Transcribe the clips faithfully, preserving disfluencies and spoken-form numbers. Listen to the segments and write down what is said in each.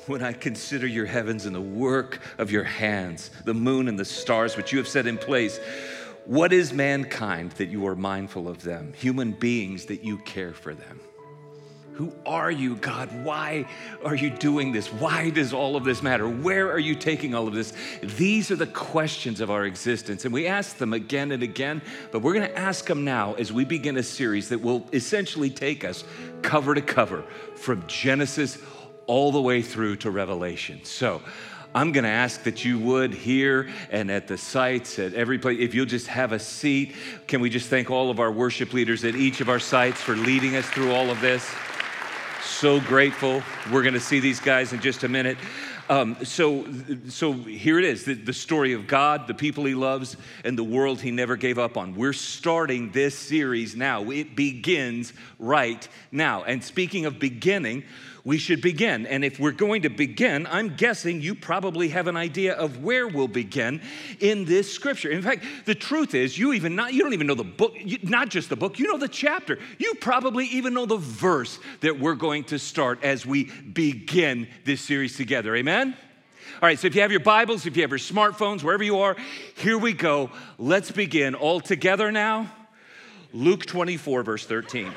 when I consider your heavens and the work of your hands, the moon and the stars which you have set in place. What is mankind that you are mindful of them? Human beings that you care for them. Who are you, God? Why are you doing this? Why does all of this matter? Where are you taking all of this? These are the questions of our existence, and we ask them again and again, but we're gonna ask them now as we begin a series that will essentially take us cover to cover from Genesis all the way through to Revelation. So I'm gonna ask that you would here and at the sites, at every place, if you'll just have a seat. Can we just thank all of our worship leaders at each of our sites for leading us through all of this? So grateful. We're going to see these guys in just a minute. Um, so, so here it is, the, the story of God, the people he loves, and the world he never gave up on. We're starting this series now. It begins right now. And speaking of beginning, we should begin. And if we're going to begin, I'm guessing you probably have an idea of where we'll begin in this scripture. In fact, the truth is, you even not you don't even know the book, not just the book, you know the chapter. You probably even know the verse that we're going to start as we begin this series together. Amen? All right, so if you have your Bibles, if you have your smartphones, wherever you are, here we go. Let's begin all together now. Luke twenty-four, verse thirteen.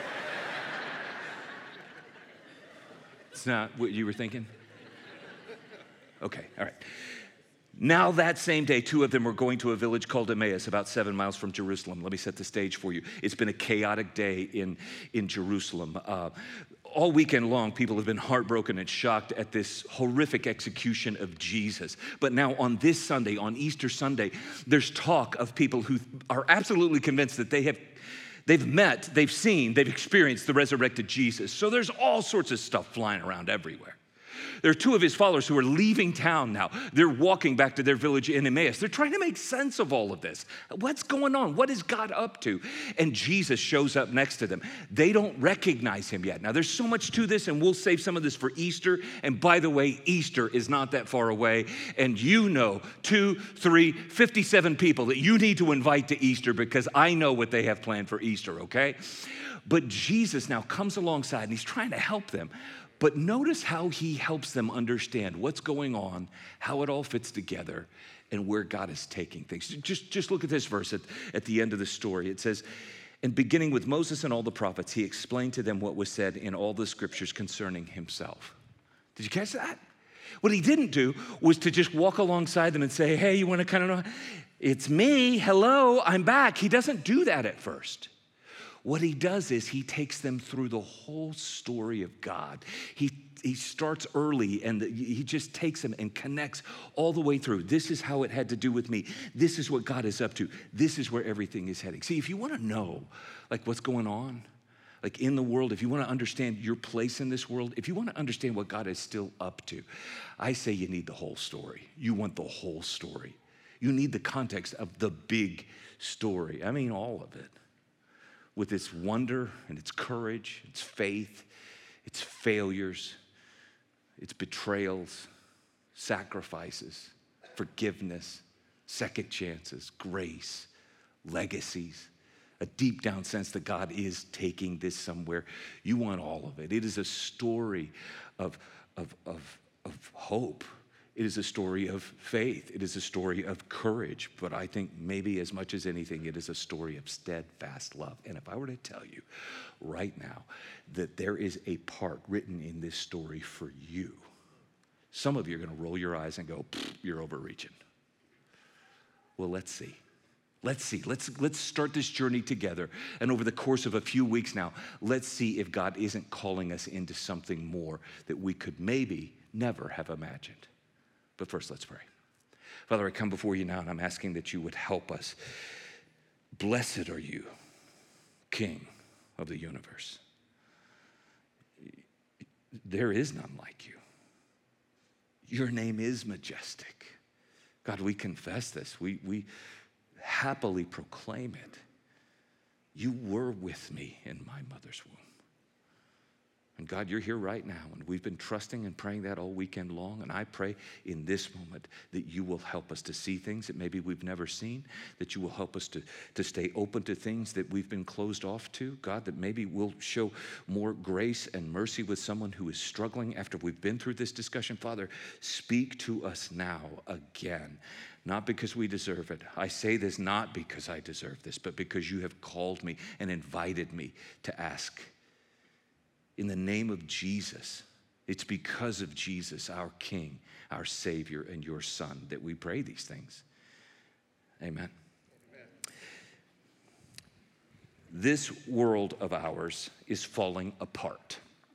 It's not what you were thinking? Okay, all right. Now that same day, two of them were going to a village called Emmaus, about seven miles from Jerusalem. Let me set the stage for you. It's been a chaotic day in, in Jerusalem. Uh, all weekend long, people have been heartbroken and shocked at this horrific execution of Jesus. But now on this Sunday, on Easter Sunday, there's talk of people who are absolutely convinced that they have They've met, they've seen, they've experienced the resurrected Jesus. So there's all sorts of stuff flying around everywhere. There are two of his followers who are leaving town now. They're walking back to their village in Emmaus. They're trying to make sense of all of this. What's going on? What is God up to? And Jesus shows up next to them. They don't recognize him yet. Now, there's so much to this, and we'll save some of this for Easter. And by the way, Easter is not that far away. And you know two, three, fifty-seven people that you need to invite to Easter because I know what they have planned for Easter, okay? But Jesus now comes alongside, and he's trying to help them. But notice how he helps them understand what's going on, how it all fits together, and where God is taking things. Just, just look at this verse at, at the end of the story. It says, and beginning with Moses and all the prophets, he explained to them what was said in all the scriptures concerning himself. Did you catch that? What he didn't do was to just walk alongside them and say, hey, you want to kind of know? It's me, hello, I'm back. He doesn't do that at first. What he does is he takes them through the whole story of God. He, he starts early and he just takes them and connects all the way through. This is how it had to do with me. This is what God is up to. This is where everything is heading. See, if you want to know like what's going on, like in the world, if you want to understand your place in this world, if you want to understand what God is still up to, I say you need the whole story. You want the whole story. You need the context of the big story. I mean, all of it. With its wonder and its courage, its faith, its failures, its betrayals, sacrifices, forgiveness, second chances, grace, legacies, a deep down sense that God is taking this somewhere. You want all of it. It is a story of, of, of, of hope. It is a story of faith. It is a story of courage. But I think maybe as much as anything, it is a story of steadfast love. And if I were to tell you right now that there is a part written in this story for you, some of you are going to roll your eyes and go, you're overreaching. Well, let's see. Let's see. Let's, let's start this journey together. And over the course of a few weeks now, let's see if God isn't calling us into something more that we could maybe never have imagined. But first, let's pray. Father, I come before you now, and I'm asking that you would help us. Blessed are you, King of the universe. There is none like you. Your name is majestic. God, we confess this. We, we happily proclaim it. You were with me in my mother's womb. And God, you're here right now, and we've been trusting and praying that all weekend long, and I pray in this moment that you will help us to see things that maybe we've never seen, that you will help us to, to stay open to things that we've been closed off to. God, that maybe we'll show more grace and mercy with someone who is struggling after we've been through this discussion. Father, speak to us now again. Not because we deserve it. I say this not because I deserve this, but because you have called me and invited me to ask. In the name of Jesus, it's because of Jesus, our King, our Savior, and your Son, that we pray these things. Amen. Amen. This world of ours is falling apart.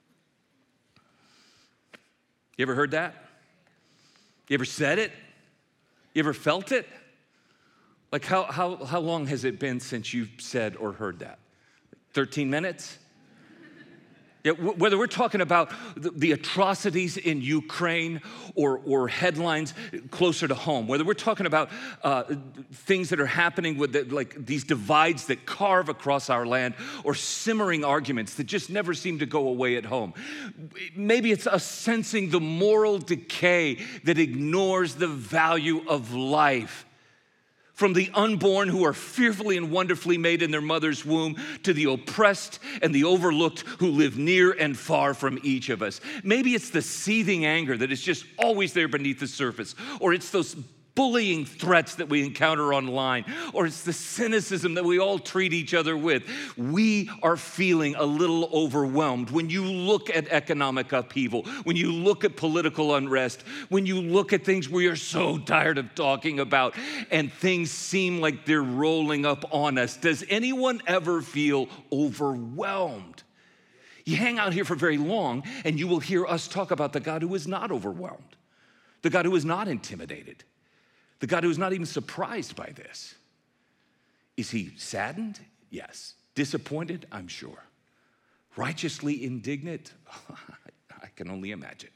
You ever heard that? You ever said it? You ever felt it? Like how, how, how long has it been since you've said or heard that? thirteen minutes? Yeah, whether we're talking about the, the atrocities in Ukraine or, or headlines closer to home, whether we're talking about uh, things that are happening with the, like these divides that carve across our land, or simmering arguments that just never seem to go away at home. Maybe it's us sensing the moral decay that ignores the value of life. From the unborn who are fearfully and wonderfully made in their mother's womb, to the oppressed and the overlooked who live near and far from each of us. Maybe it's the seething anger that is just always there beneath the surface, or it's those bullying threats that we encounter online, or it's the cynicism that we all treat each other with. We are feeling a little overwhelmed when you look at economic upheaval, when you look at political unrest, when you look at things we are so tired of talking about, and things seem like they're rolling up on us. Does anyone ever feel overwhelmed? You hang out here for very long, and you will hear us talk about the God who is not overwhelmed, the God who is not intimidated, the God who is not even surprised by this. Is he saddened? Yes. Disappointed? I'm sure. Righteously indignant? I can only imagine.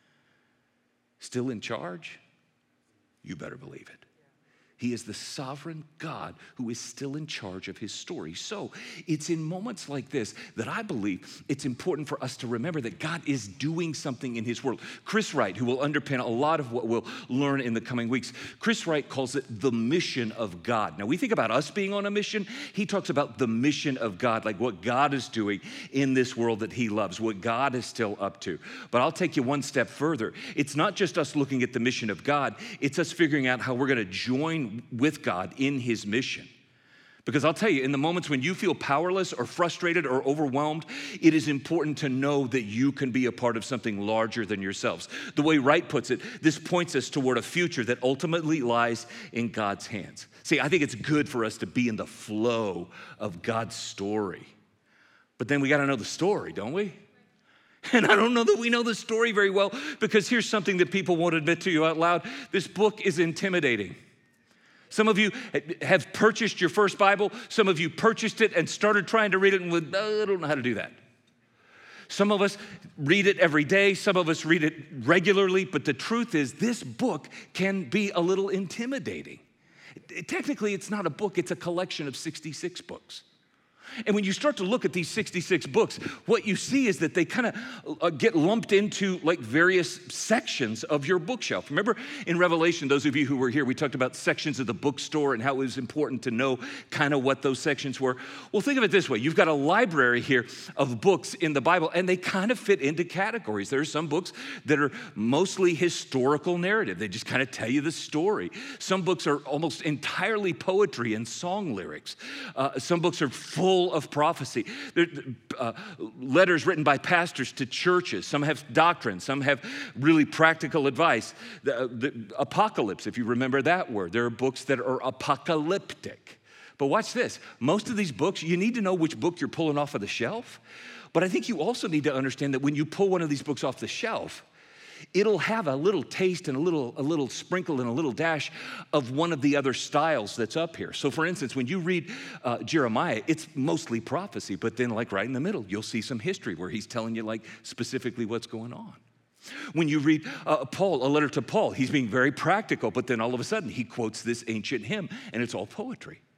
Still in charge? You better believe it. He is the sovereign God who is still in charge of his story. So it's in moments like this that I believe it's important for us to remember that God is doing something in his world. Chris Wright, who will underpin a lot of what we'll learn in the coming weeks, Chris Wright calls it the mission of God. Now we think about us being on a mission. He talks about the mission of God, like what God is doing in this world that he loves, what God is still up to. But I'll take you one step further. It's not just us looking at the mission of God. It's us figuring out how we're going to join with God in his mission. Because I'll tell you, in the moments when you feel powerless or frustrated or overwhelmed, it is important to know that you can be a part of something larger than yourselves. The way Wright puts it, this points us toward a future that ultimately lies in God's hands. See, I think it's good for us to be in the flow of God's story. But then we got to know the story, don't we? And I don't know that we know the story very well, because here's something that people won't admit to you out loud. This book is intimidating. Some of you have purchased your first Bible. Some of you purchased it and started trying to read it and went, oh, I don't know how to do that. Some of us read it every day. Some of us read it regularly. But the truth is, this book can be a little intimidating. Technically, it's not a book. It's a collection of sixty-six books. And when you start to look at these sixty-six books, what you see is that they kind of uh, get lumped into like various sections of your bookshelf. Remember in Revelation, those of you who were here, we talked about sections of the bookstore and how it was important to know kind of what those sections were. Well, think of it this way. You've got a library here of books in the Bible, and they kind of fit into categories. There are some books that are mostly historical narrative. They just kind of tell you the story. Some books are almost entirely poetry and song lyrics. Uh, some books are full of prophecy. There, uh, letters written by pastors to churches. Some have doctrine. Some have really practical advice. The, the apocalypse, if you remember that word. There are books that are apocalyptic. But watch this. Most of these books, you need to know which book you're pulling off of the shelf. But I think you also need to understand that when you pull one of these books off the shelf, it'll have a little taste and a little, a little sprinkle and a little dash of one of the other styles that's up here. So for instance, when you read uh, Jeremiah, it's mostly prophecy, but then like right in the middle, you'll see some history where he's telling you like specifically what's going on. When you read uh, Paul, a letter to Paul, he's being very practical, but then all of a sudden he quotes this ancient hymn and it's all poetry.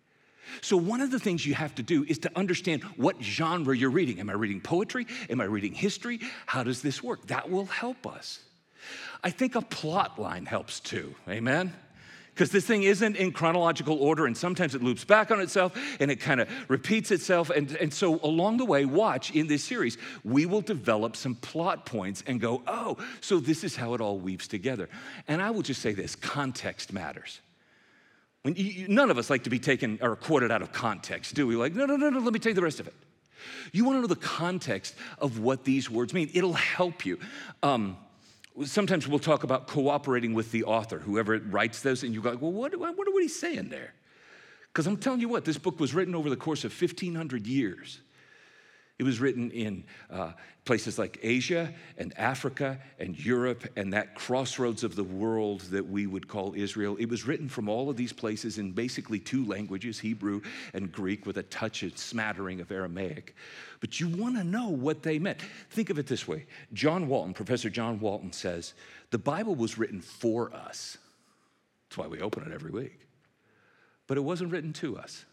So one of the things you have to do is to understand what genre you're reading. Am I reading poetry? Am I reading history? How does this work? That will help us. I think a plot line helps too, amen? Because this thing isn't in chronological order, and sometimes it loops back on itself, and it kind of repeats itself. And, and so along the way, watch, in this series, we will develop some plot points and go, oh, so this is how it all weaves together. And I will just say this, context matters. When you, you, none of us like to be taken or quoted out of context, do we? Like, no, no, no, no, let me tell you the rest of it. You want to know the context of what these words mean. It'll help you. Um, sometimes we'll talk about cooperating with the author, whoever writes this, and you go, well, what, what, what are we saying there? Because I'm telling you what, this book was written over the course of fifteen hundred years. It was written in uh, places like Asia and Africa and Europe and that crossroads of the world that we would call Israel. It was written from all of these places in basically two languages, Hebrew and Greek, with a touch and smattering of Aramaic. But you want to know what they meant. Think of it this way. John Walton, Professor John Walton says, the Bible was written for us. That's why we open it every week. But it wasn't written to us.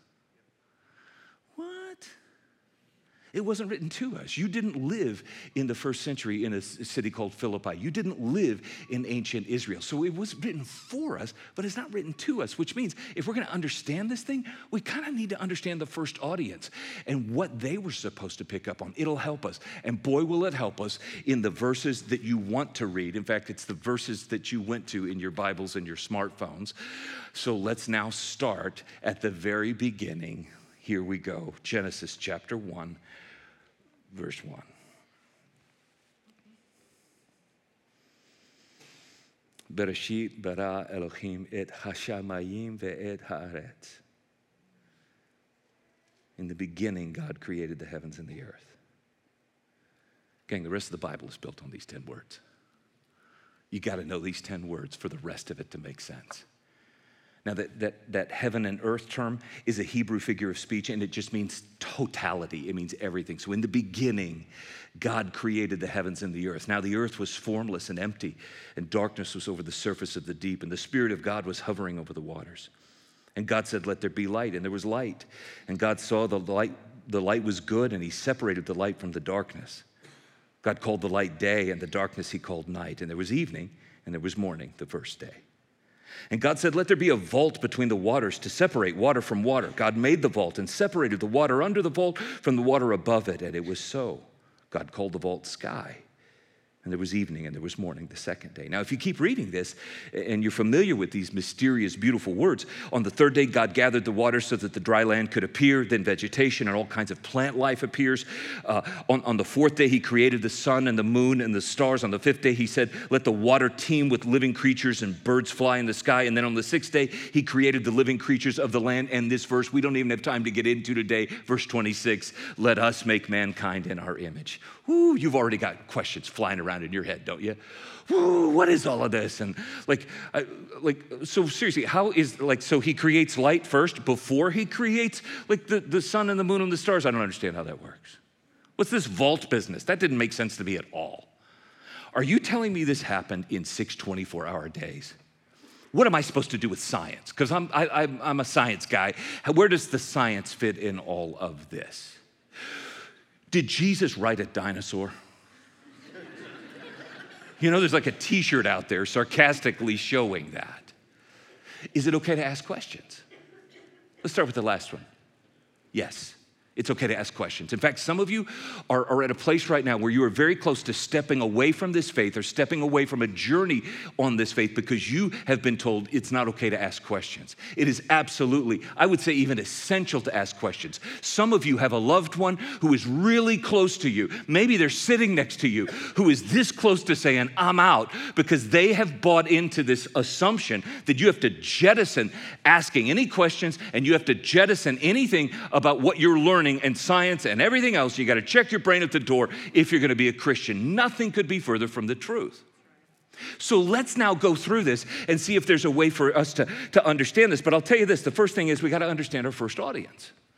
What? It wasn't written to us. You didn't live in the first century in a city called Philippi. You didn't live in ancient Israel. So it was written for us, but it's not written to us, which means if we're going to understand this thing, we kind of need to understand the first audience and what they were supposed to pick up on. It'll help us. And boy, will it help us in the verses that you want to read. In fact, it's the verses that you went to in your Bibles and your smartphones. So let's now start at the very beginning. Here we go. Genesis chapter one. Verse one. Bereshit bara Elohim et hashamayim ve'et haaretz. In the beginning, God created the heavens and the earth. Gang, the rest of the Bible is built on these ten words. You got to know these ten words for the rest of it to make sense. Now, that, that, that heaven and earth term is a Hebrew figure of speech, and it just means totality. It means everything. So in the beginning, God created the heavens and the earth. Now the earth was formless and empty, and darkness was over the surface of the deep, and the Spirit of God was hovering over the waters. And God said, let there be light, and there was light. And God saw the light, the light was good, and he separated the light from the darkness. God called the light day, and the darkness he called night. And there was evening, and there was morning the first day. And God said, let there be a vault between the waters to separate water from water. God made the vault and separated the water under the vault from the water above it, and it was so. God called the vault sky. And there was evening and there was morning the second day. Now, if you keep reading this and you're familiar with these mysterious, beautiful words, on the third day, God gathered the waters so that the dry land could appear. Then vegetation and all kinds of plant life appears. Uh, on, on the fourth day, he created the sun and the moon and the stars. On the fifth day, he said, let the water teem with living creatures and birds fly in the sky. And then on the sixth day, he created the living creatures of the land. And this verse, we don't even have time to get into today, verse twenty-six, let us make mankind in our image. Woo, you've already got questions flying around in your head, don't you? Woo, what is all of this? And like, I, like, so seriously, how is, like, so he creates light first before he creates, like, the, the sun and the moon and the stars? I don't understand how that works. What's this vault business? That didn't make sense to me at all. Are you telling me this happened in six twenty-four hour days? What am I supposed to do with science? Because I'm, I, I'm, I'm a science guy. Where does the science fit in all of this? Did Jesus ride a dinosaur? You know, there's like a t-shirt out there sarcastically showing that. Is it okay to ask questions? Let's start with the last one. Yes, it's okay to ask questions. In fact, some of you are, are at a place right now where you are very close to stepping away from this faith or stepping away from a journey on this faith because you have been told it's not okay to ask questions. It is absolutely, I would say even essential to ask questions. Some of you have a loved one who is really close to you. Maybe they're sitting next to you who is this close to saying, I'm out, because they have bought into this assumption that you have to jettison asking any questions and you have to jettison anything about what you're learning and science and everything else. You got to check your brain at the door if you're going to be a Christian. Nothing could be further from the truth. So let's now go through this and see if there's a way for us to, to understand this. But I'll tell you this, the first thing is we got to understand our first audience.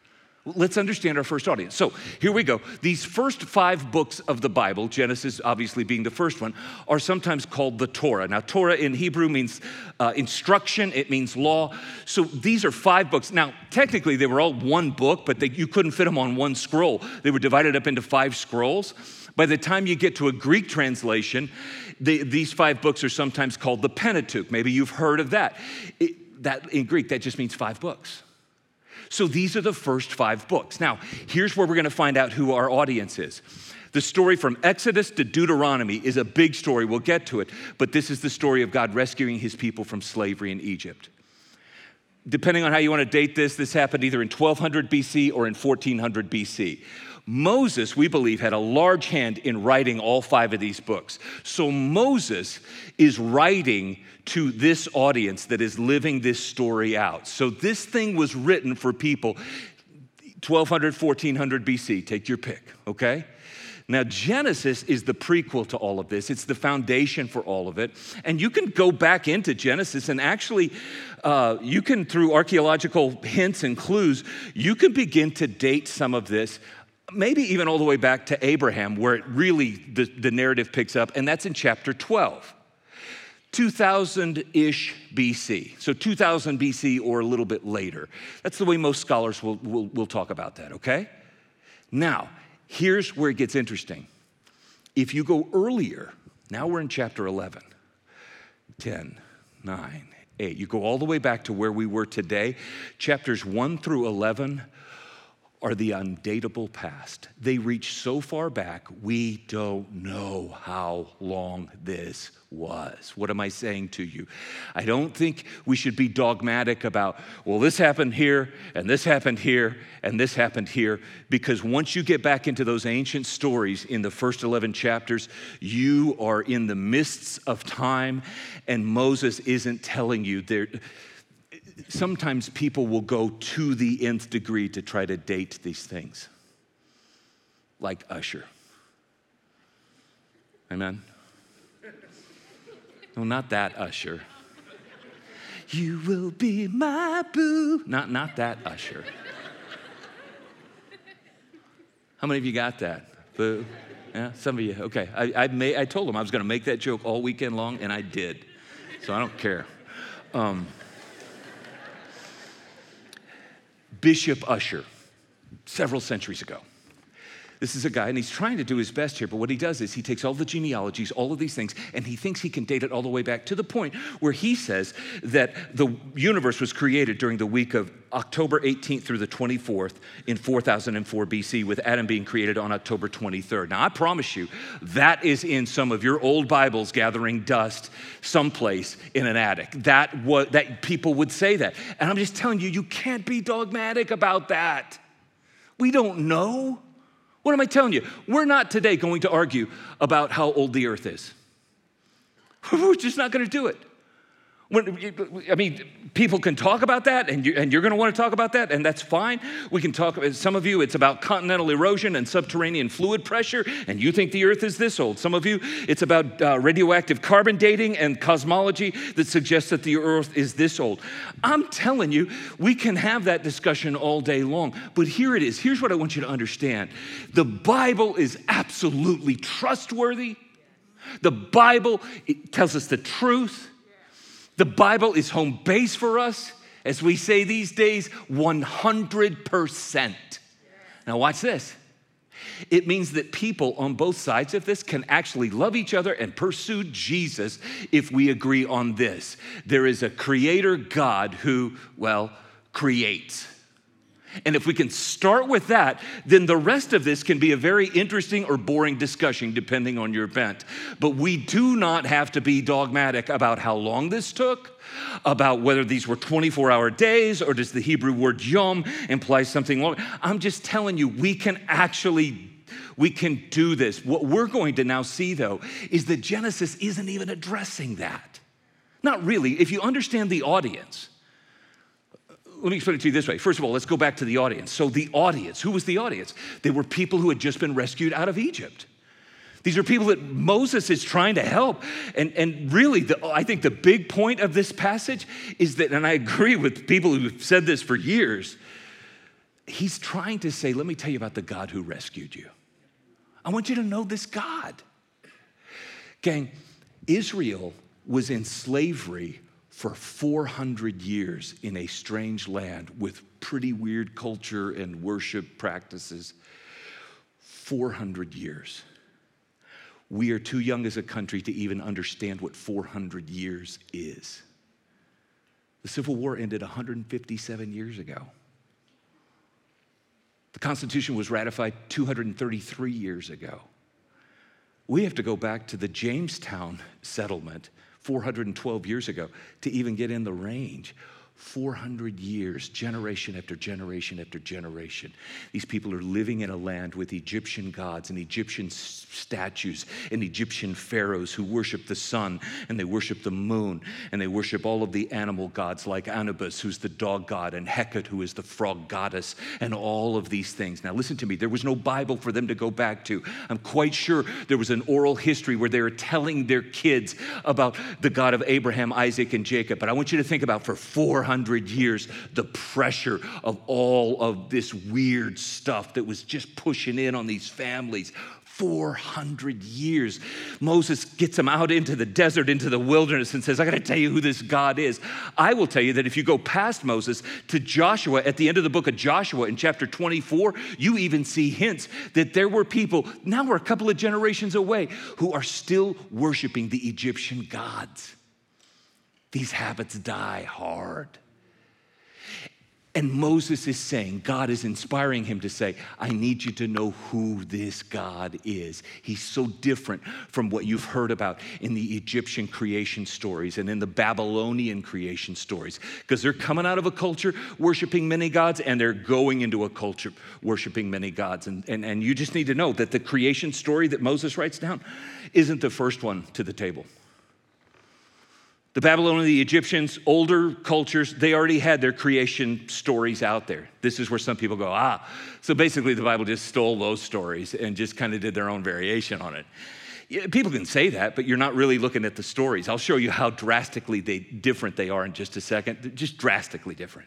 let's understand our first audience. So here we go. These first five books of the Bible, Genesis obviously being the first one, are sometimes called the Torah. Now, Torah in Hebrew means uh, instruction. It means law. So these are five books. Now, technically, they were all one book, but they, you couldn't fit them on one scroll. They were divided up into five scrolls. By the time you get to a Greek translation, the, these five books are sometimes called the Pentateuch. Maybe you've heard of that. It, that in Greek, that just means five books. So these are the first five books. Now, here's where we're going to find out who our audience is. The story from Exodus to Deuteronomy is a big story. We'll get to it. But this is the story of God rescuing his people from slavery in Egypt. Depending on how you want to date this, this happened either in twelve hundred B C or in fourteen hundred B C. Moses, we believe, had a large hand in writing all five of these books. So Moses is writing to this audience that is living this story out. So this thing was written for people twelve hundred, fourteen hundred B C. Take your pick, okay? Now, Genesis is the prequel to all of this. It's the foundation for all of it. And you can go back into Genesis and actually, uh, you can, through archaeological hints and clues, you can begin to date some of this, maybe even all the way back to Abraham, where it really, the, the narrative picks up, and that's in chapter twelve. two thousand-ish B C. So two thousand B C or a little bit later. That's the way most scholars will, will, will talk about that, okay? Now, here's where it gets interesting. If you go earlier, now we're in chapter eleven, ten, nine, eight. You go all the way back to where we were today. Chapters one through eleven are the undateable past. They reach so far back, we don't know how long this was. What am I saying to you? I don't think we should be dogmatic about, well, this happened here, and this happened here, and this happened here, because once you get back into those ancient stories in the first eleven chapters, you are in the mists of time, and Moses isn't telling you there. Sometimes people will go to the nth degree to try to date these things, like Usher. Amen? No, not that Usher. You will be my boo. Not, not that Usher. How many of you got that? Boo? Yeah, some of you. Okay, I, I, may, I told him I was going to make that joke all weekend long, and I did. So I don't care. Um, Bishop Usher, several centuries ago. This is a guy, and he's trying to do his best here, but what he does is he takes all the genealogies, all of these things, and he thinks he can date it all the way back to the point where he says that the universe was created during the week of October eighteenth through the twenty-fourth in four thousand four B C, with Adam being created on October twenty-third. Now, I promise you, that is in some of your old Bibles gathering dust someplace in an attic. That, what, that people would say that. And I'm just telling you, you can't be dogmatic about that. We don't know. What am I telling you? We're not today going to argue about how old the earth is. We're just not going to do it. When, I mean, people can talk about that, and, you, and you're going to want to talk about that, and that's fine. We can talk, some of you, it's about continental erosion and subterranean fluid pressure, and you think the earth is this old. Some of you, it's about uh, radioactive carbon dating and cosmology that suggests that the earth is this old. I'm telling you, we can have that discussion all day long, but here it is. Here's what I want you to understand. The Bible is absolutely trustworthy. The Bible, it tells us the truth. The Bible is home base for us, as we say these days, one hundred percent. Now watch this. It means that people on both sides of this can actually love each other and pursue Jesus if we agree on this. There is a creator God who, well, creates. And if we can start with that, then the rest of this can be a very interesting or boring discussion, depending on your bent. But we do not have to be dogmatic about how long this took, about whether these were twenty-four hour days, or does the Hebrew word yom imply something long. I'm just telling you, we can actually, we can do this. What we're going to now see, though, is that Genesis isn't even addressing that. Not really. If you understand the audience, let me explain it to you this way. First of all, let's go back to the audience. So the audience, who was the audience? They were people who had just been rescued out of Egypt. These are people that Moses is trying to help. And, and really, the, I think the big point of this passage is that, and I agree with people who've said this for years, he's trying to say, let me tell you about the God who rescued you. I want you to know this God. Gang, Israel was in slavery for four hundred years in a strange land with pretty weird culture and worship practices. four hundred years. We are too young as a country to even understand what four hundred years is. The Civil War ended one hundred fifty-seven years ago. The Constitution was ratified two hundred thirty-three years ago. We have to go back to the Jamestown settlement four hundred twelve years ago to even get in the range. four hundred years, generation after generation after generation. These people are living in a land with Egyptian gods and Egyptian statues and Egyptian pharaohs who worship the sun and they worship the moon and they worship all of the animal gods like Anubis, who's the dog god, and Hecate, who is the frog goddess, and all of these things. Now listen to me, there was no Bible for them to go back to. I'm quite sure there was an oral history where they were telling their kids about the God of Abraham, Isaac, and Jacob. But I want you to think about for four hundred years, the pressure of all of this weird stuff that was just pushing in on these families. four hundred years. Moses gets them out into the desert, into the wilderness, and says, I got to tell you who this God is. I will tell you that if you go past Moses to Joshua, at the end of the book of Joshua in chapter twenty-four, you even see hints that there were people, now we're a couple of generations away, who are still worshiping the Egyptian gods. These habits die hard. And Moses is saying, God is inspiring him to say, I need you to know who this God is. He's so different from what you've heard about in the Egyptian creation stories and in the Babylonian creation stories, because they're coming out of a culture worshiping many gods and they're going into a culture worshiping many gods. And, and, and you just need to know that the creation story that Moses writes down isn't the first one to the table. The Babylonians, the Egyptians, older cultures, they already had their creation stories out there. This is where some people go, ah. So basically the Bible just stole those stories and just kind of did their own variation on it. Yeah, people can say that, but you're not really looking at the stories. I'll show you how drastically they, different they are in just a second. They're just drastically different.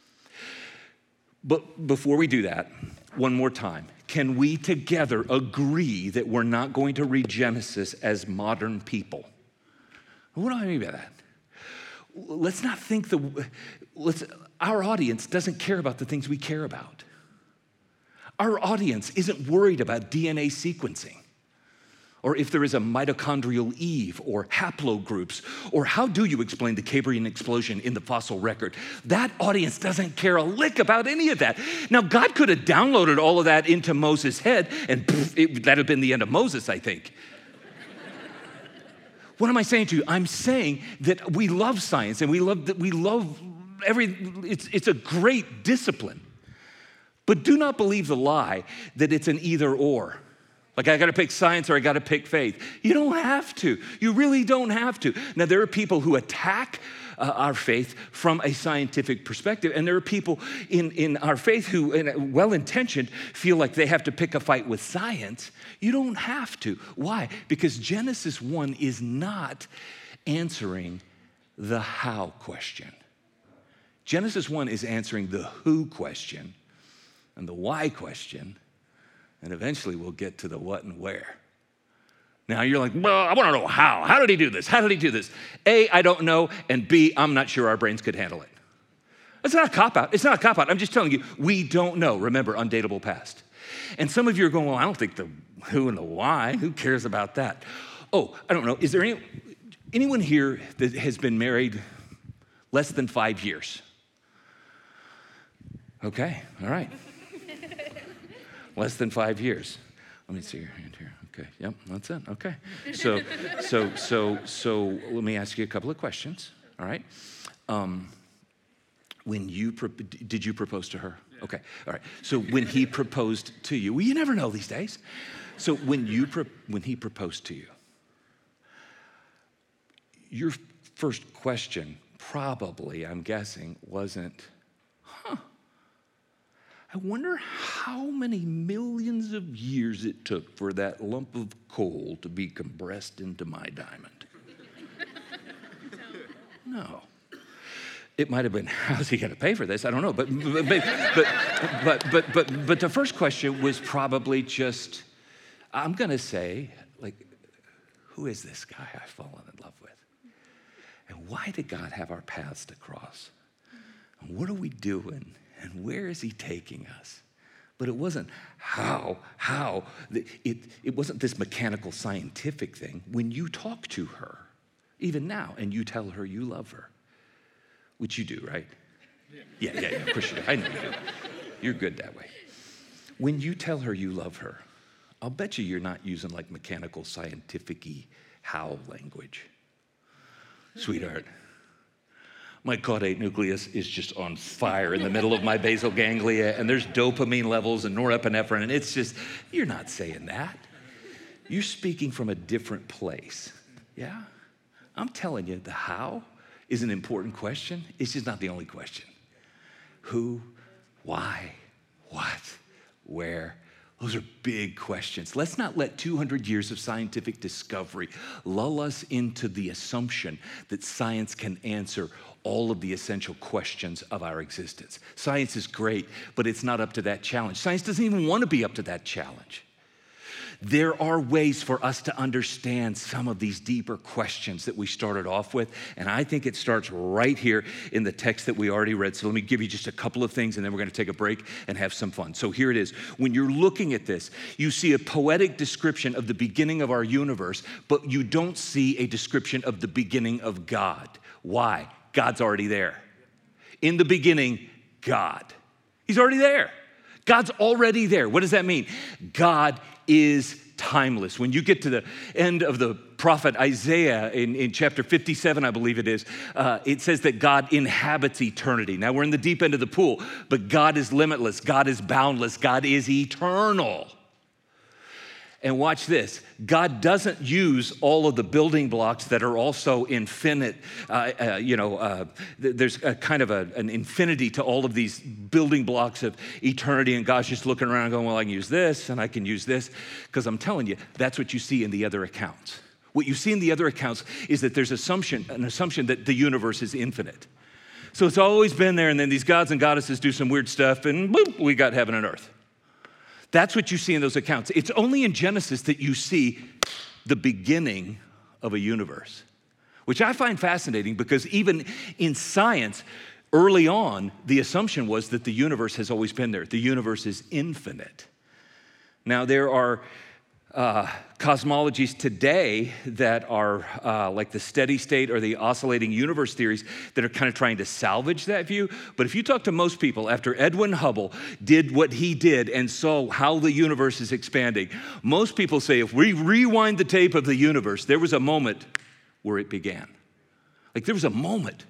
But before we do that, one more time, can we together agree that we're not going to read Genesis as modern people? What do I mean by that? Let's not think the, let's, our audience doesn't care about the things we care about. Our audience isn't worried about D N A sequencing, or if there is a mitochondrial Eve, or haplogroups, or how do you explain the Cambrian explosion in the fossil record? That audience doesn't care a lick about any of that. Now, God could have downloaded all of that into Moses' head, and poof, it, that'd have been the end of Moses, I think. What am I saying to you? I'm saying that we love science and we love that we love every, it's, it's a great discipline. But do not believe the lie that it's an either or. Like I gotta pick science or I gotta pick faith. You don't have to. You really don't have to. Now there are people who attack uh, our faith from a scientific perspective, and there are people in, in our faith who, in, well-intentioned, feel like they have to pick a fight with science. You don't have to. Why? Because Genesis one is not answering the how question. Genesis one is answering the who question and the why question, and eventually we'll get to the what and where. Now you're like, well, I want to know how. How did he do this? How did he do this? A, I don't know, and B, I'm not sure our brains could handle it. It's not a cop-out. It's not a cop-out. I'm just telling you, we don't know. Remember, undateable past. And some of you are going, well, I don't think the who and the why. Who cares about that? Oh, I don't know. Is there any, anyone here that has been married less than five years? Okay, all right. Less than five years. Let me see your hand here. Okay, yep, that's it. Okay. So, so, so, so let me ask you a couple of questions. All right. Um, when you pro- did you propose to her? Okay. All right. So when he proposed to you, well, you never know these days. So when you pro- when he proposed to you, your first question probably, I'm guessing, wasn't, huh, I wonder how many millions of years it took for that lump of coal to be compressed into my diamond. No. It might have been, how's he going to pay for this? I don't know. But but but but but but but the first question was probably just, I'm going to say, like, who is this guy I've fallen in love with? And why did God have our paths to cross? And what are we doing? And where is he taking us? But it wasn't how, how. It, it wasn't this mechanical scientific thing. When you talk to her, even now, and you tell her you love her, which you do, right? Yeah, yeah, yeah, of course you do. I know you do. You're good that way. When you tell her you love her, I'll bet you you're not using like mechanical, scientific-y how language. Sweetheart, my caudate nucleus is just on fire in the middle of my basal ganglia, and there's dopamine levels and norepinephrine, and it's just, you're not saying that. You're speaking from a different place, yeah? I'm telling you, the how is an important question. It's just not the only question. Who, why, what, where? Those are big questions. Let's not let two hundred years of scientific discovery lull us into the assumption that science can answer all of the essential questions of our existence. Science is great, but it's not up to that challenge. Science doesn't even want to be up to that challenge. There are ways for us to understand some of these deeper questions that we started off with, and I think it starts right here in the text that we already read. So let me give you just a couple of things, and then we're going to take a break and have some fun. So here it is. When you're looking at this, you see a poetic description of the beginning of our universe, but you don't see a description of the beginning of God. Why? God's already there. In the beginning, God. He's already there. God's already there. What does that mean? God is timeless. When you get to the end of the prophet Isaiah in, in chapter fifty-seven, I believe it is, uh, it says that God inhabits eternity. Now we're in the deep end of the pool, but God is limitless. God is boundless. God is eternal. And watch this. God doesn't use all of the building blocks that are also infinite. Uh, uh, you know, uh, th- there's a kind of a, an infinity to all of these building blocks of eternity. And God's just looking around going, well, I can use this and I can use this. Because I'm telling you, that's what you see in the other accounts. What you see in the other accounts is that there's assumption, an assumption that the universe is infinite. So it's always been there. And then these gods and goddesses do some weird stuff and boop, we got heaven and earth. That's what you see in those accounts. It's only in Genesis that you see the beginning of a universe, which I find fascinating because even in science, early on, the assumption was that the universe has always been there. The universe is infinite. Now, there are uh, cosmologies today that are uh, like the steady state or the oscillating universe theories that are kind of trying to salvage that view. But if you talk to most people after Edwin Hubble did what he did and saw how the universe is expanding, most people say if we rewind the tape of the universe, there was a moment where it began. Like there was a moment.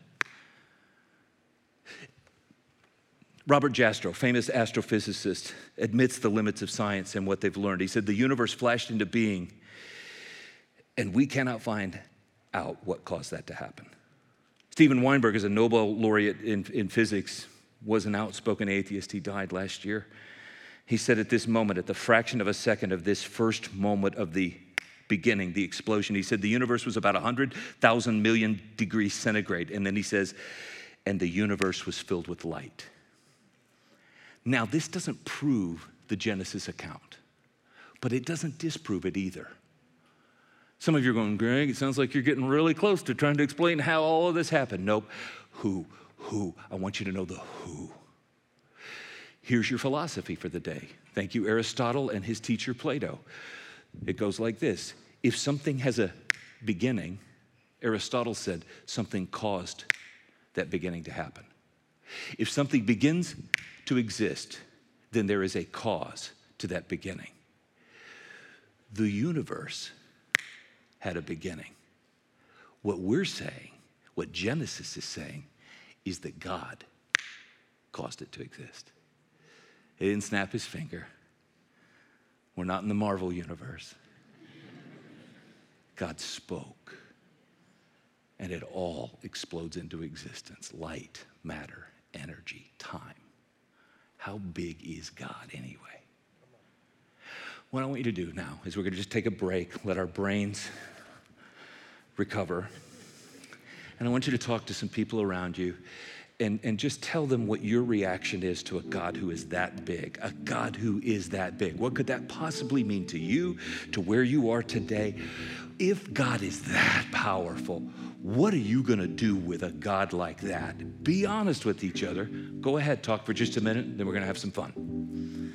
Robert Jastrow, famous astrophysicist, admits the limits of science and what they've learned. He said, the universe flashed into being, and we cannot find out what caused that to happen. Steven Weinberg is a Nobel laureate in, in physics, was an outspoken atheist. He died last year. He said at this moment, at the fraction of a second of this first moment of the beginning, the explosion, he said the universe was about one hundred thousand million degrees centigrade. And then he says, and the universe was filled with light. Now, this doesn't prove the Genesis account, but it doesn't disprove it either. Some of you are going, Greg, it sounds like you're getting really close to trying to explain how all of this happened. Nope. Who? Who? I want you to know the who. Here's your philosophy for the day. Thank you, Aristotle and his teacher, Plato. It goes like this. If something has a beginning, Aristotle said something caused that beginning to happen. If something begins to exist, then there is a cause to that beginning. The universe had a beginning. What we're saying, what Genesis is saying, is that God caused it to exist. He didn't snap his finger. We're not in the Marvel universe. God spoke, and it all explodes into existence. Light, matter, energy, time. How big is God anyway? What I want you to do now is we're going to just take a break, let our brains recover. And I want you to talk to some people around you and, and just tell them what your reaction is to a God who is that big, a God who is that big. What could that possibly mean to you, to where you are today? If God is that powerful, what are you gonna do with a God like that? Be honest with each other. Go ahead, talk for just a minute, then we're gonna have some fun.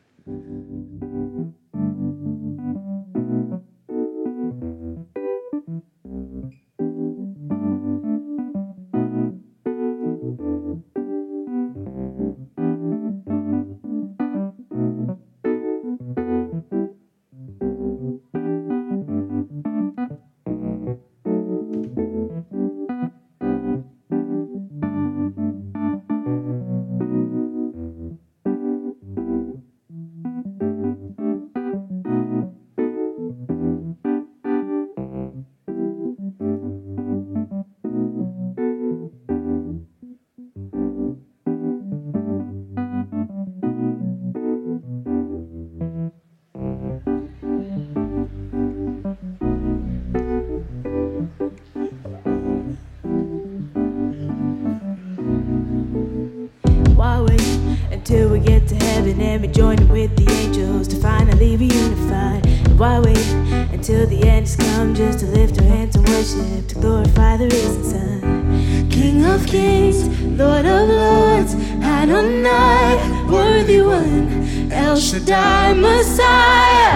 Till we get to heaven and be joining with the angels to finally be unified. And why wait until the end has come just to lift our hands and worship, to glorify the risen Son? King of kings, Lord of lords, Adonai, worthy one, El Shaddai, Messiah.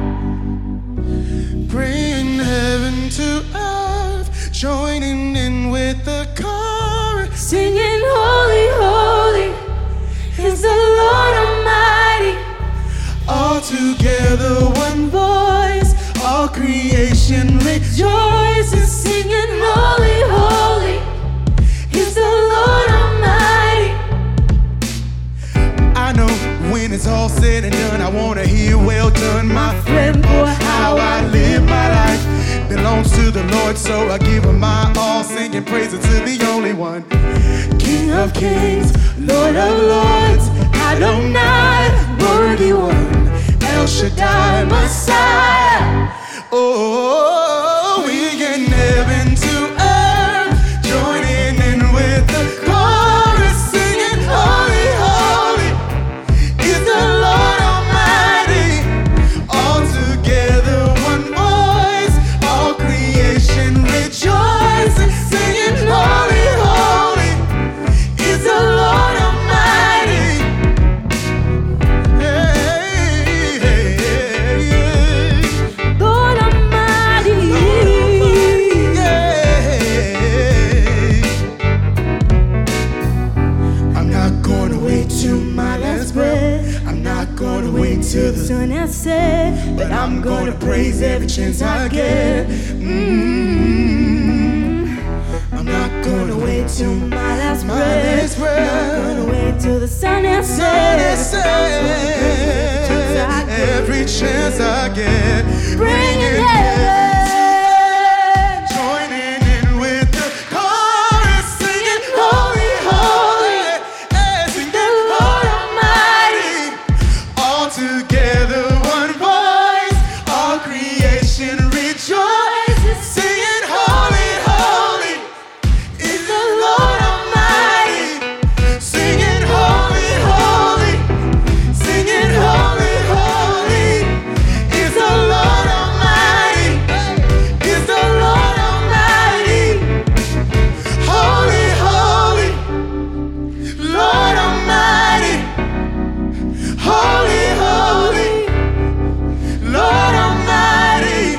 Bringing heaven to earth, joining in with the chorus, singing holy, holy is the Lord Almighty. all together one voice, all creation rejoices, singing holy, holy is the Lord Almighty. I know when it's all said and done, I wanna hear well done, my friend, for how I live my life belongs to the Lord, so I give him my all, singing praises to the only one. King of kings, Lord of lords, Adonai, worthy one, El Shaddai, Messiah. Oh, we get heaven to earth, joining in with the chorus, singing holy, holy is the Lord Almighty. All together one voice, all creation rejoices, singing holy, holy is the Lord Almighty. Hey, hey, hey, hey. Lord Almighty. I'm not gonna wait till my last breath. I'm not gonna wait till the Sun has set, but I'm gonna praise every chance I get. Mm-hmm. I'm not gonna wait till my last my breath. last breath. Not gonna wait till the sun has Sun is set. set. Every chance I get, Bring it heaven. heaven. Joining in with the chorus, singing holy, holy, eh, singing The Lord Almighty. All together one voice, all creation rejoices, singing holy, holy is the Lord Almighty. Singing holy, holy, singing holy, holy is the Lord Almighty. Is the Lord Almighty. Holy, holy, Lord Almighty. Holy, holy, Lord Almighty.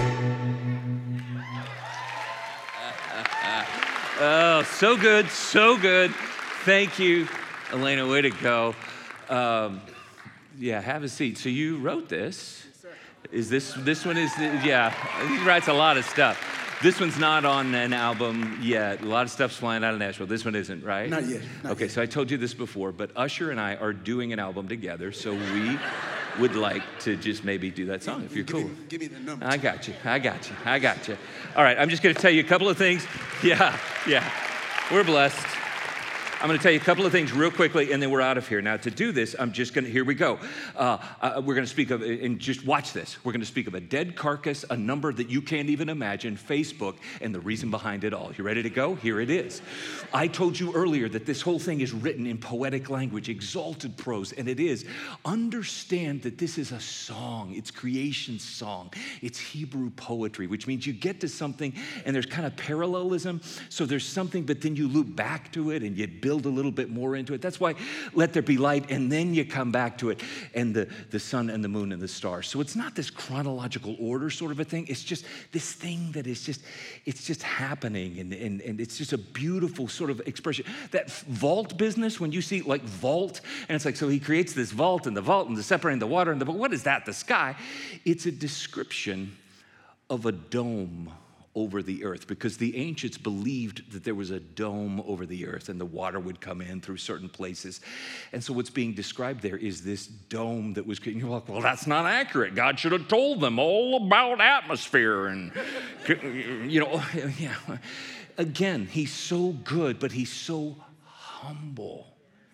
Oh, so good, so good. Thank you, Elena, way to go. Um, yeah, have a seat. So you wrote this. Is this, this one is, yeah, he writes a lot of stuff. This one's not on an album yet. A lot of stuff's flying out of Nashville. This one isn't, right? Not yet, not okay, yet. so I told you this before, but Usher and I are doing an album together, so we would like to just maybe do that song if you're Give cool. me, give me the number. I got you, I got you, I got you. All right, I'm just gonna tell you a couple of things. Yeah, yeah, we're blessed. I'm going to tell you a couple of things real quickly, and then we're out of here. Now, to do this, I'm just going to, here we go. Uh, uh, we're going to speak of, and just watch this. We're going to speak of a dead carcass, a number that you can't even imagine, Facebook, and the reason behind it all. You ready to go? Here it is. I told you earlier that this whole thing is written in poetic language, exalted prose, and it is. Understand that this is a song. It's creation song. It's Hebrew poetry, which means you get to something, and there's kind of parallelism. So there's something, but then you loop back to it, and you build a little bit more into it. That's why let there be light, and then you come back to it, and the, the sun and the moon and the stars. So it's not this chronological order sort of a thing. It's just this thing that is just, it's just happening, and, and, and it's just a beautiful sort of expression. That vault business, when you see like vault, and it's like, so he creates this vault, and the vault, and the separating the water, and the, what is that, the sky? It's a description of a dome over the earth, because the ancients believed that there was a dome over the earth and the water would come in through certain places. And so what's being described there is this dome that was, and you're like, well, that's not accurate. God should have told them all about atmosphere and, you know, yeah. Again, he's so good, but he's so humble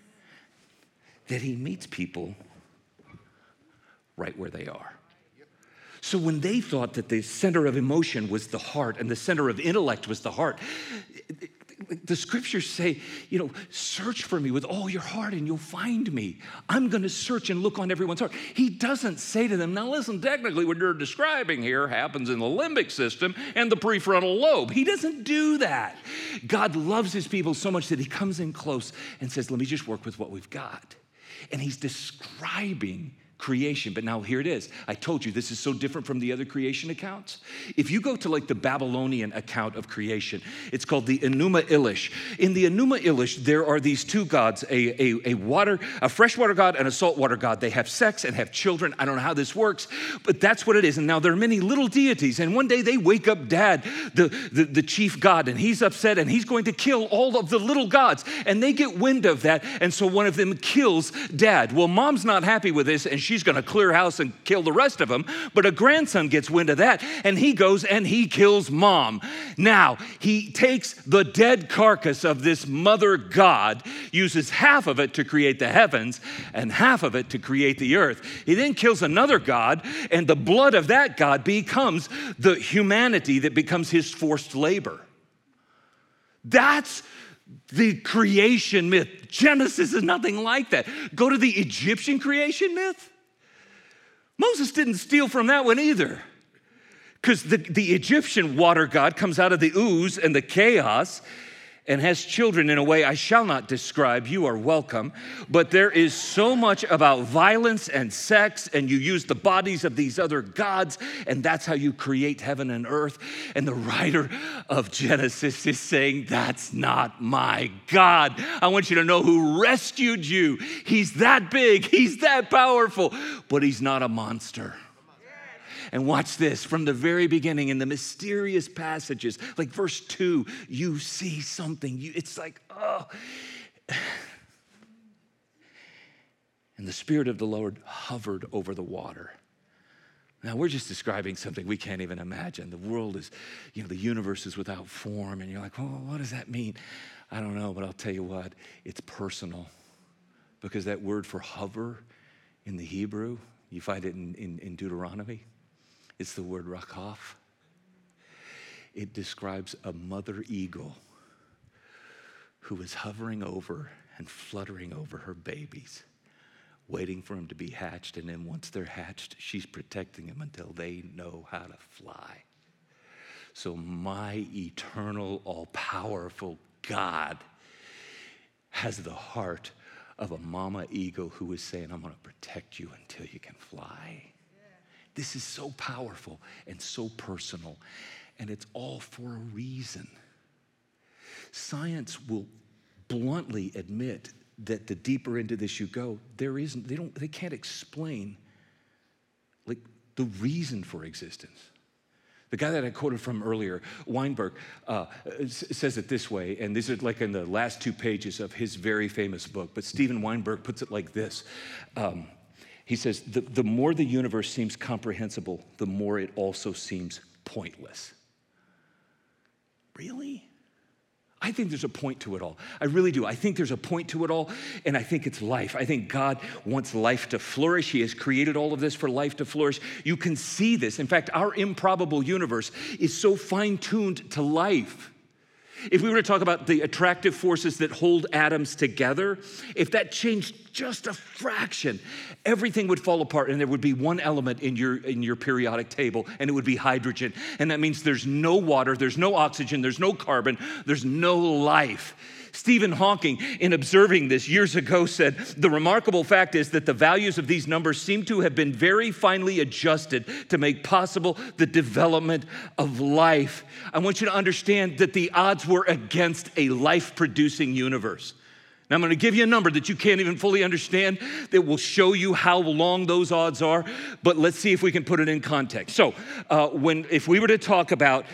that he meets people right where they are. So when they thought that the center of emotion was the heart and the center of intellect was the heart, the scriptures say, you know, search for me with all your heart and you'll find me. I'm going to search and look on everyone's heart. He doesn't say to them, now listen, technically what you're describing here happens in the limbic system and the prefrontal lobe. He doesn't do that. God loves his people so much that he comes in close and says, let me just work with what we've got. And he's describing creation. But now here it is. I told you this is so different from the other creation accounts. If you go to like the Babylonian account of creation, it's called the Enuma Elish. In the Enuma Elish, there are these two gods, a, a, a water, a freshwater god and a saltwater god. They have sex and have children. I don't know how this works, but that's what it is. And now there are many little deities. And one day they wake up Dad, the, the, the chief god, and he's upset and he's going to kill all of the little gods. And they get wind of that. And so one of them kills Dad. Well, Mom's not happy with this, and she She's going to clear house and kill the rest of them. But a grandson gets wind of that, and he goes and he kills Mom. Now, he takes the dead carcass of this mother god, uses half of it to create the heavens and half of it to create the earth. He then kills another god, and the blood of that god becomes the humanity that becomes his forced labor. That's the creation myth. Genesis is nothing like that. Go to the Egyptian creation myth. Moses didn't steal from that one either, because the, the Egyptian water god comes out of the ooze and the chaos and has children in a way I shall not describe. You are welcome. But there is so much about violence and sex, and you use the bodies of these other gods, and that's how you create heaven and earth. And the writer of Genesis is saying, that's not my God. I want you to know who rescued you. He's that big. He's that powerful. But he's not a monster. And watch this, from the very beginning in the mysterious passages, like verse two, you see something. You, it's like, oh. And the Spirit of the Lord hovered over the water. Now, we're just describing something we can't even imagine. The world is, you know, the universe is without form. And you're like, well, what does that mean? I don't know, but I'll tell you what, it's personal. Because that word for hover in the Hebrew, you find it in, in, in Deuteronomy. It's the word rakaf. It describes a mother eagle who is hovering over and fluttering over her babies, waiting for them to be hatched. And then once they're hatched, she's protecting them until they know how to fly. So my eternal, all-powerful God has the heart of a mama eagle who is saying, I'm going to protect you until you can fly. This is so powerful and so personal, and it's all for a reason. Science will bluntly admit that the deeper into this you go, there isn't, they don't, they can't explain like the reason for existence. The guy that I quoted from earlier, Weinberg, uh, says it this way, and this is like in the last two pages of his very famous book, but Steven Weinberg puts it like this. Um, He says, the, the more the universe seems comprehensible, the more it also seems pointless. Really? I I think there's a point to it all. I really do. I think there's a point to it all, and I think it's life. I think God wants life to flourish. He has created all of this for life to flourish. You can see this. In fact, our improbable universe is so fine-tuned to life. If we were to talk about the attractive forces that hold atoms together, if that changed just a fraction, everything would fall apart and there would be one element in your, in your periodic table, and it would be hydrogen. And that means there's no water, there's no oxygen, there's no carbon, there's no life. Stephen Hawking, in observing this years ago, said, the remarkable fact is that the values of these numbers seem to have been very finely adjusted to make possible the development of life. I want you to understand that the odds were against a life-producing universe. Now, I'm going to give you a number that you can't even fully understand that will show you how long those odds are, but let's see if we can put it in context. So, uh, when if we were to talk about,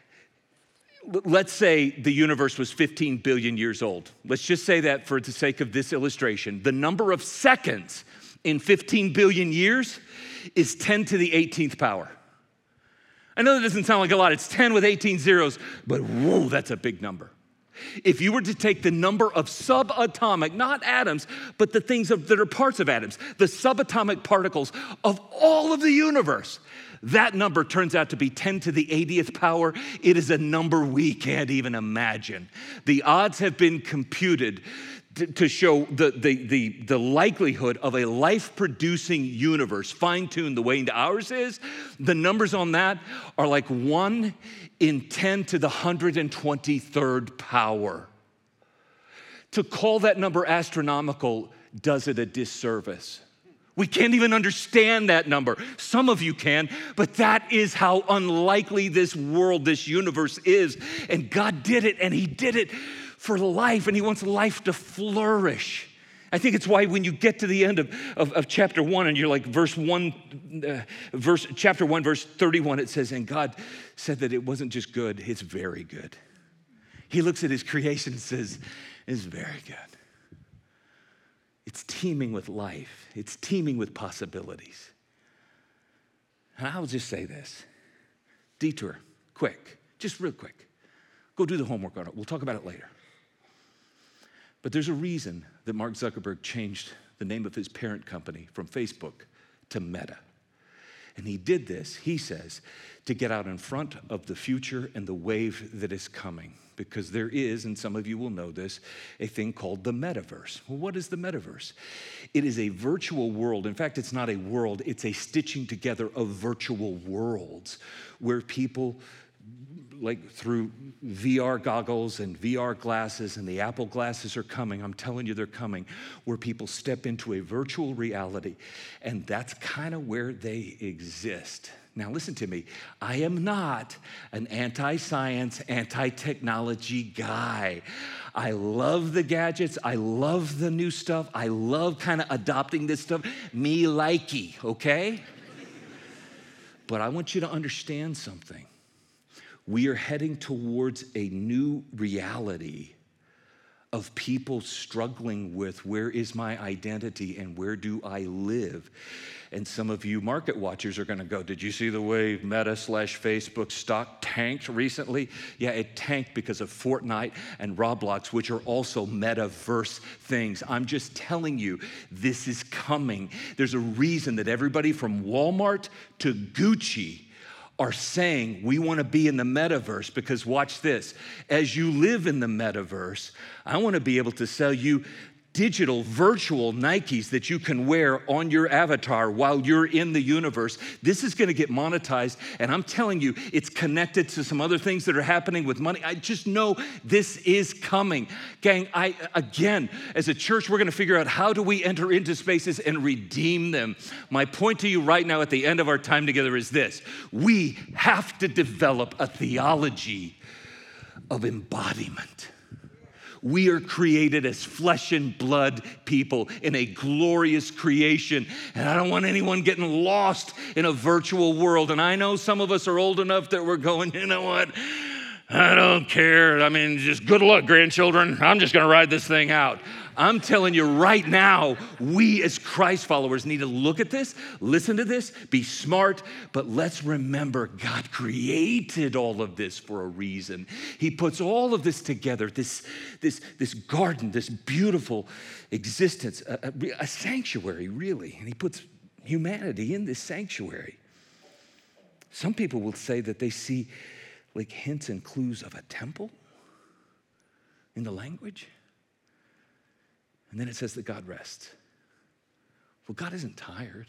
let's say the universe was fifteen billion years old. Let's just say that for the sake of this illustration. The number of seconds in fifteen billion years is ten to the eighteenth power. I know that doesn't sound like a lot. It's ten with eighteen zeros, but whoa, that's a big number. If you were to take the number of subatomic, not atoms, but the things of, that are parts of atoms, the subatomic particles of all of the universe, that number turns out to be ten to the eightieth power. It is a number we can't even imagine. The odds have been computed to, to show the, the, the, the likelihood of a life-producing universe, fine-tuned the way ours is. The numbers on that are like one in ten to the one hundred twenty-third power. To call that number astronomical does it a disservice. We can't even understand that number. Some of you can, but that is how unlikely this world, this universe is. And God did it, and he did it for life, and he wants life to flourish. I think it's why when you get to the end of, of, of chapter one and you're like verse one, uh, verse chapter one, verse thirty-one, it says, and God said that it wasn't just good, it's very good. He looks at his creation and says, it's very good. It's teeming with life. It's teeming with possibilities. And I'll just say this. Detour, quick, just real quick. Go do the homework on it. We'll talk about it later. But there's a reason that Mark Zuckerberg changed the name of his parent company from Facebook to Meta. And he did this, he says, to get out in front of the future and the wave that is coming. Because there is, and some of you will know this, a thing called the metaverse. Well, what is the metaverse? It is a virtual world. In fact, it's not a world, it's a stitching together of virtual worlds where people, like through V R goggles and V R glasses, and the Apple glasses are coming, I'm telling you they're coming, where people step into a virtual reality, and that's kind of where they exist. Now listen to me, I am not an anti-science, anti-technology guy. I love the gadgets, I love the new stuff, I love kind of adopting this stuff, me likey, okay? But I want you to understand something. We are heading towards a new reality of people struggling with where is my identity and where do I live? And some of you market watchers are gonna go, did you see the way Meta slash Facebook stock tanked recently? Yeah, it tanked because of Fortnite and Roblox, which are also metaverse things. I'm just telling you, this is coming. There's a reason that everybody from Walmart to Gucci are saying we want to be in the metaverse, because watch this. As you live in the metaverse, I want to be able to sell you digital virtual Nikes that you can wear on your avatar while you're in the universe. This is going to get monetized, and I'm telling you, it's connected to some other things that are happening with money. I just know this is coming. Gang, I again, as a church, we're going to figure out how do we enter into spaces and redeem them. My point to you right now at the end of our time together is this. We have to develop a theology of embodiment. We are created as flesh and blood people in a glorious creation. And I don't want anyone getting lost in a virtual world. And I know some of us are old enough that we're going, you know what? I don't care. I mean, just good luck, grandchildren. I'm just going to ride this thing out. I'm telling you right now, we as Christ followers need to look at this, listen to this, be smart, but let's remember God created all of this for a reason. He puts all of this together, this, this, this garden, this beautiful existence, a, a, a sanctuary, really. And he puts humanity in this sanctuary. Some people will say that they see like hints and clues of a temple in the language. And then it says that God rests. Well, God isn't tired.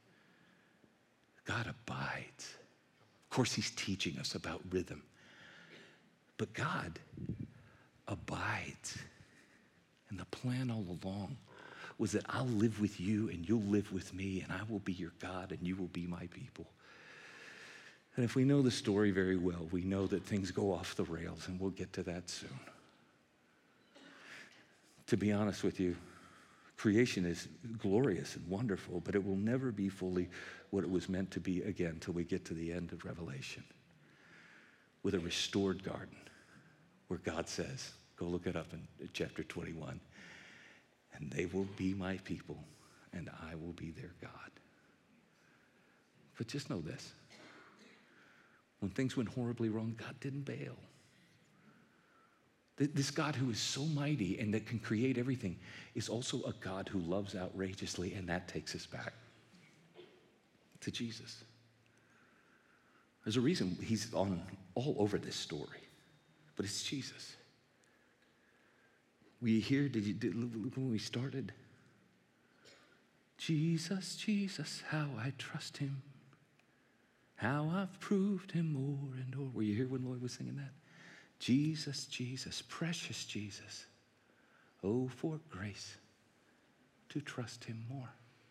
God abides. Of course, he's teaching us about rhythm. But God abides. And the plan all along was that I'll live with you and you'll live with me and I will be your God and you will be my people. And if we know the story very well, we know that things go off the rails, and we'll get to that soon. To be honest with you, creation is glorious and wonderful, but it will never be fully what it was meant to be again till we get to the end of Revelation with a restored garden where God says, go look it up in chapter twenty-one, and they will be my people, and I will be their God. But just know this. When things went horribly wrong, God didn't bail. This God who is so mighty and that can create everything is also a God who loves outrageously, and that takes us back to Jesus. There's a reason he's on all over this story, but it's Jesus. Were you here? Did you did, when we started? Jesus, Jesus, how I trust him. How I've proved him more and more. Were you here when Lloyd was singing that? Jesus, Jesus, precious Jesus. Oh, for grace to trust him more.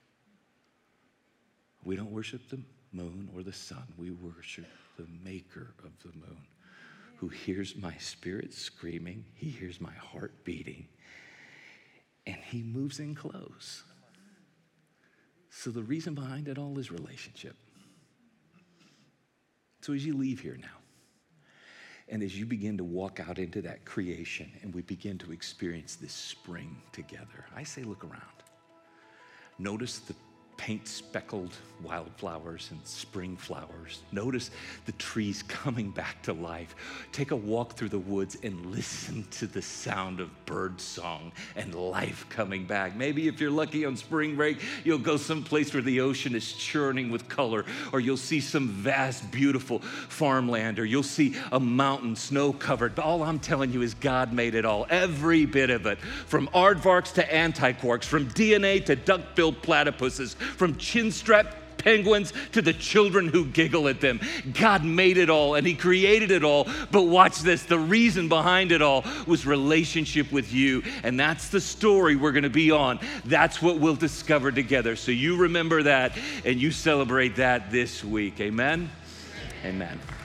We don't worship the moon or the sun. We worship the maker of the moon, who hears my spirit screaming. He hears my heart beating. And he moves in close. So the reason behind it all is relationship. So as you leave here now, and as you begin to walk out into that creation and we begin to experience this spring together, I say look around. Notice the paint-speckled wildflowers and spring flowers. Notice the trees coming back to life. Take a walk through the woods and listen to the sound of bird song and life coming back. Maybe if you're lucky on spring break, you'll go someplace where the ocean is churning with color, or you'll see some vast, beautiful farmland, or you'll see a mountain snow-covered. But all I'm telling you is God made it all, every bit of it, from aardvarks to antiquarks, from D N A to duck-billed platypuses, from chin-strapped penguins to the children who giggle at them. God made it all and he created it all. But watch this, the reason behind it all was relationship with you. And that's the story we're going to be on. That's what we'll discover together. So you remember that and you celebrate that this week. Amen? Amen.